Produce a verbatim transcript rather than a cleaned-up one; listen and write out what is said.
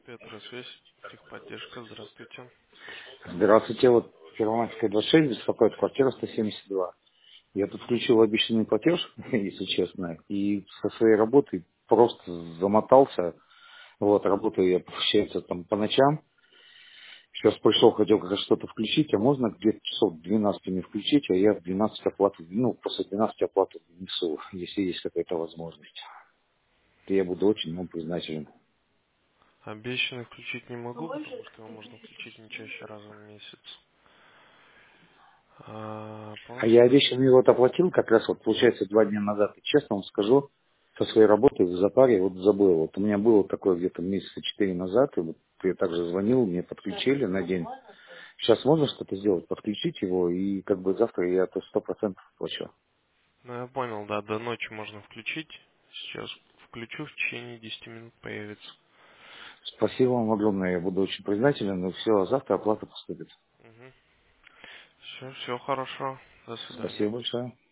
Петросвязь, техподдержка, здравствуйте. Здравствуйте, вот Первомайская двадцать шесть беспокоит, квартира сто семьдесят два. Я тут включил обещанный платеж, если честно, и со своей работы просто замотался. Вот, работаю я, получается, там по ночам. Сейчас пришел, хотел как раз что-то включить, а можно где-то часов двенадцать мне включить, а я в двенадцать оплату, ну, после двенадцати оплату внесу, если есть какая-то возможность. То я буду очень вам признателен. Обещанный включить не могу, потому что его можно включить не чаще раза в месяц. А, А полностью я на... обещанный вот оплатил как раз вот, получается, два дня назад. И честно вам скажу, со своей работы в запаре вот забыл. Вот у меня было такое где-то месяца четыре назад, и вот я также звонил, мне подключили на день. Сейчас можно что-то сделать, подключить его, и как бы завтра я то сто процентов плачу. Ну, я понял, да, до ночи можно включить. Сейчас включу, в течение десяти минут появится. Спасибо вам огромное, я буду очень признателен, но все, завтра оплата поступит. Угу. Все, все хорошо. До свидания. Спасибо большое.